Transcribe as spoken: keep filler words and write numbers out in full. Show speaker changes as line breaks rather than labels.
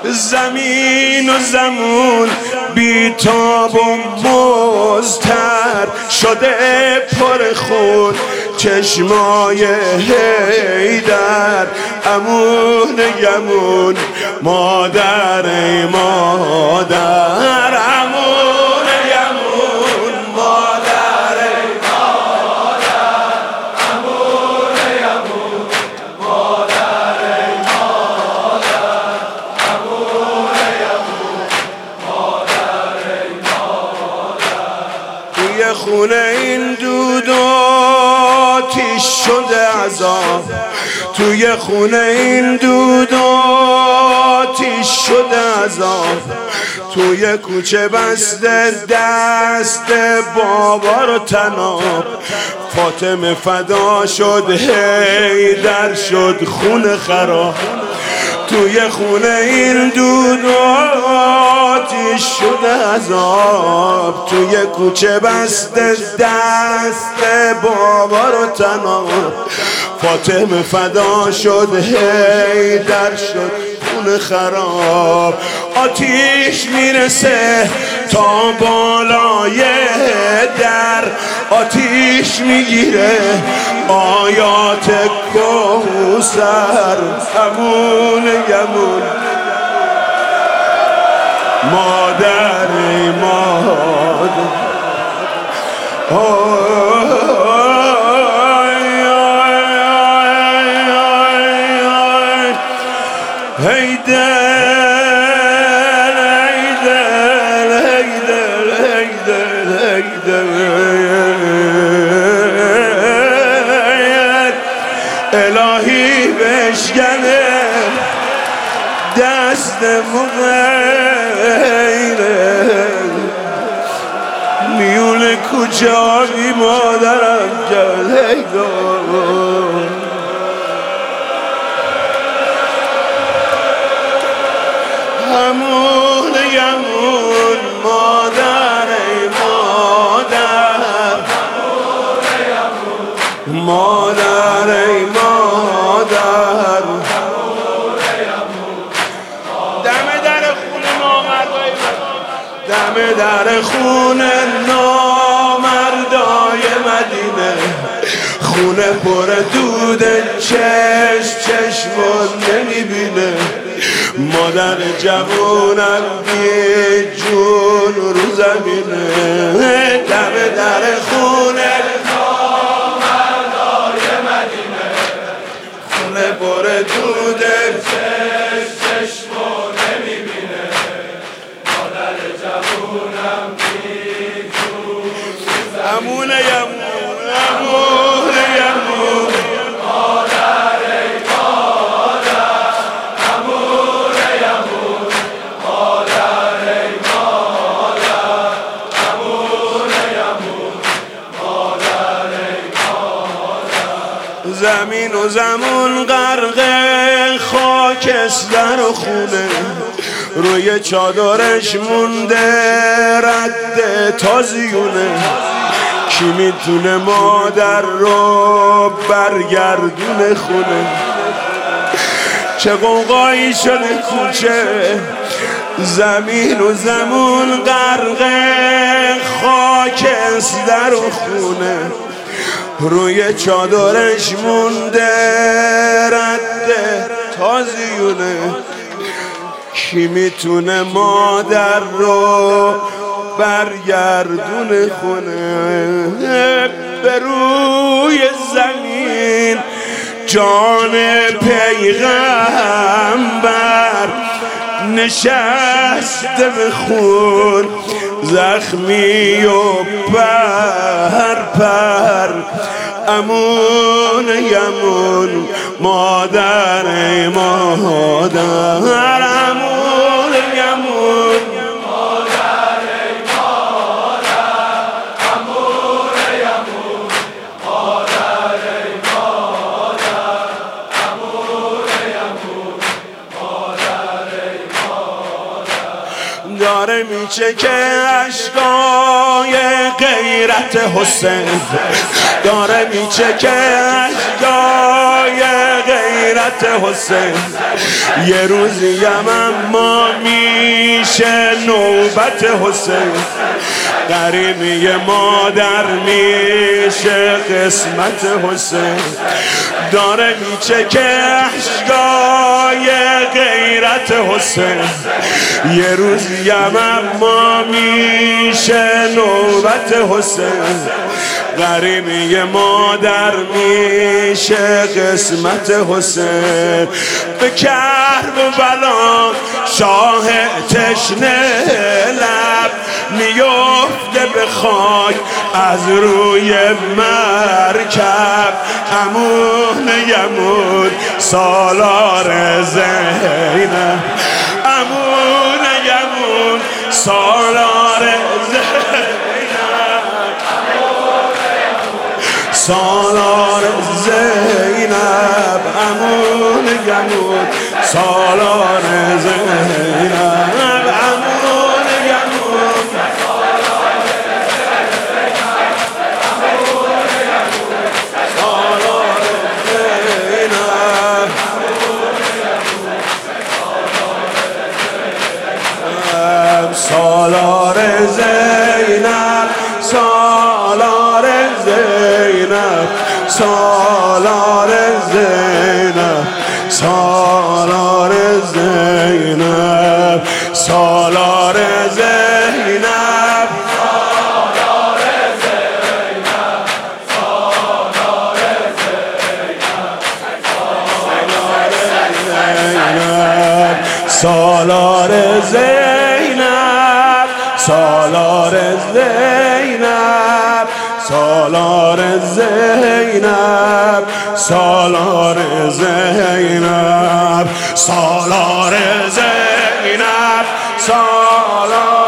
زمین و زمون بیتاب و مضطر شده پر خون چشمای حیدر. امون یمون مادر ای مادر، امون یمون مادر ای مادر، امون یمون مادر ای مادر، امون یمون مادر ای مادر. توی خونه این دود و آتیش شده عذاب، توی خونه این دود و آتیش شده عذاب. توی کوچه بسته دست بابا رو تناب. فاطمه فدا شد حیدر شد خون خراب. توی خونه این دود و آتیش شده عذاب. توی کوچه بسته دست بابا رو تناب. فاطمه فدا شد حیدر شد خون خراب. آتیش میرسه تا بالای در، آتیش میگیره آیات کوثر. امون یمون مادر ای مادر، الهی بشکنه دست مغیره. میون کوچه آبی مادرم جلهی دار. همون یمون مادر ای مادر، مادر ای مادر. دم در خون نامردای دم در خون نامردای مدینه. خونه پر دود چشم چشمون نمیبینه. مادر جوونم بی جون رو زمینه. دم در خونه نامردای مدینه. خونه پر دود چشم چشمون نمیبینه. مادر جوونم بی جون رو زمینه. امون یمون امون یمون مادر ای مادر، امون یمون مادر ای مادر، امون یمون مادر ای مادر. زمین و زمون غرق خاکستر و خونه. روی چادرش مونده رد تازیونه. کی میتونه مادر رو برگردونه خونه؟ چه قوقایی شده کوچه. زمین و زمون غرق خاکستر و خونه. روی چادرش مونده رد تازیونه. کی میتونه مادر رو برگردون خونه؟ به روی زمین جان پیغمبر نشسته به خون زخمی و پر پر. امون یمون مادر ای مادر، امون یمون مادر ای مادر، امون یمون مادر ای مادر، امون یمون مادر ای مادر. داره میچکه اشکای غیرت حسین، داره میچکه اشکای غیرت حسین. یه روزی اما میشه نوبت حسین، غریبی مادر میشه قسمت حسین. داره میچکه اشکای غیرت حسین، یه روزی اما میشه نوبت حسین. غریبی مادر میشه قسمت حسین. به کربلا شاه تشنه لب میفته به خاک از روی مرکب. امون یمون سالار زینب، امون یمون سالار زینب، سالار زینب، امون یمون سالار زینب، امون یمون سالار زینب، سالار زینب، سالار زینب، سالار زینب، سالار زینب، سالار زینب، سالار زینب، سالار زینب، سالار زینب، سالار زینب، سالار زینب، سالار